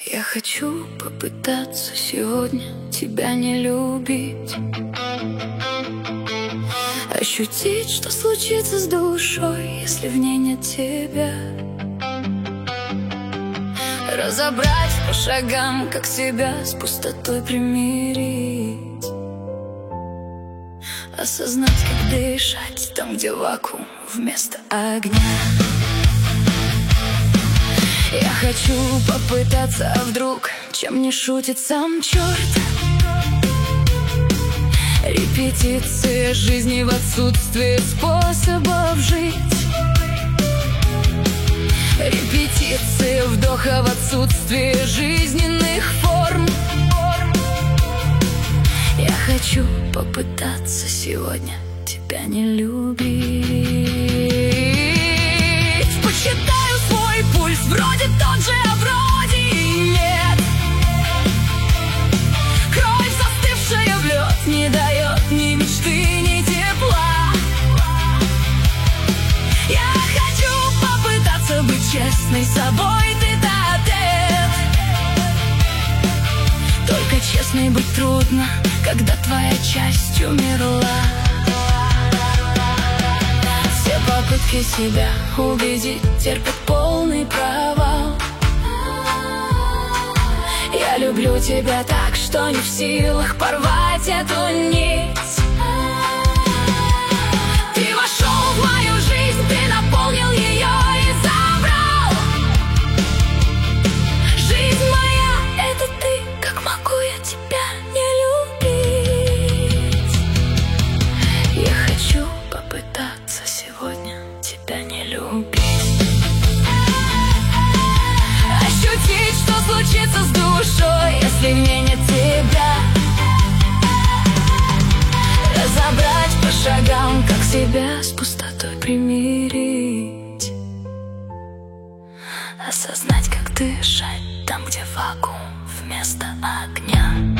Я хочу попытаться сегодня тебя не любить, ощутить, что случится с душой, если в ней нет тебя. Разобрать по шагам, как себя с пустотой примирить, осознать, как дышать там, где вакуум вместо огня. Я хочу попытаться, а вдруг чем не шутит сам черт? Репетиция жизни в отсутствии способов жить, репетиция вдоха в отсутствии жизненных форм. Я хочу попытаться сегодня тебя не любить. Посчитаю свой пульс, вроде тот же, а вроде и нет. Кровь, застывшая в лед, не дает ни мечты, ни тепла. Я хочу попытаться быть честной собой, тет-а-тет. Только честной быть трудно, когда твоя часть умерла. Все попытки себя убедить терпят полный провал. Я люблю тебя так, что не в силах порвать эту нить. Ты вошел в мою жизнь, ты наполнил ее и забрал. Жизнь моя, это ты, как могу я тебя не любить? Я хочу попытаться сегодня тебя не любить, ощутить, что случится с душой, если в ней нет тебя. Разобрать по шагам, как себя с пустотой примирить, осознать, как дышать там, где вакуум вместо огня.